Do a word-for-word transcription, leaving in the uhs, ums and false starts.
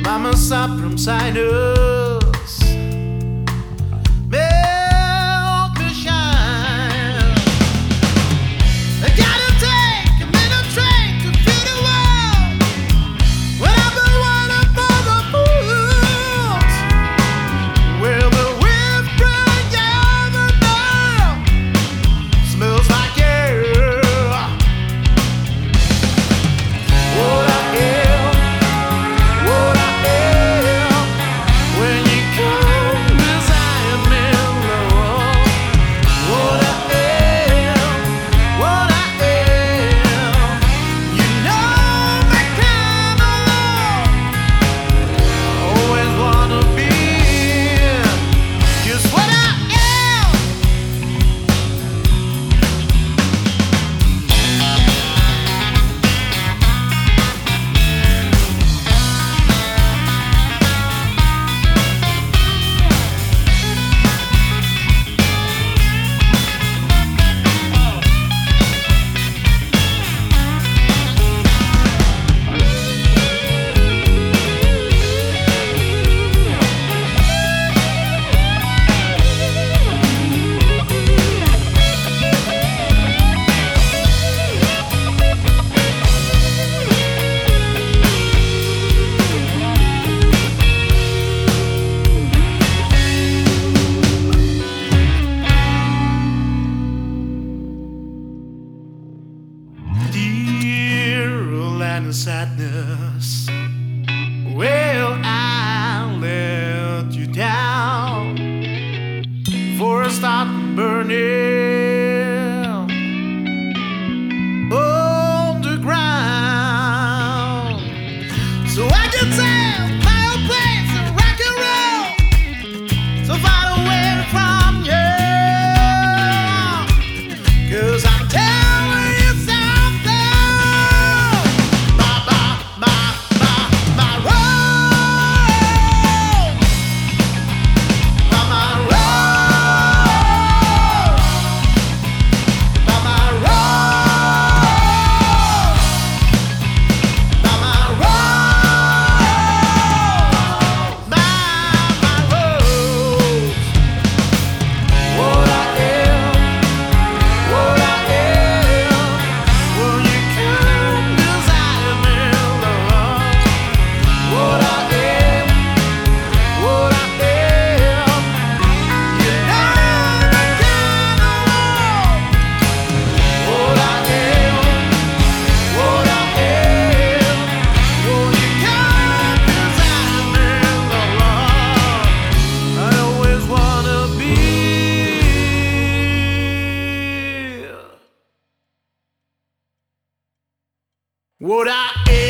Mama from sinus, milk me shine. I gotta take a minute train to feel the world. When I've been waiting for the fools, will the wind bring the night? Smells like air. What I am, what I am, when you come as I am in love. What I am, what I am, you know me kind of love. Always wanna be just what I am. Dear land of sadness, well, I let you down before I start burning on the ground. So I can tell fireplace and rock and roll so far away from you. 'Cause I'm telling you something. My, my, my, my, my road. My, my road. My, my road. My, my road. My, my road. What I am, what I am, will you come as I am in love? What I am, what I am, you know me kind of love. What I am, what I am, will you come as I am in love? I always wanna be what I am.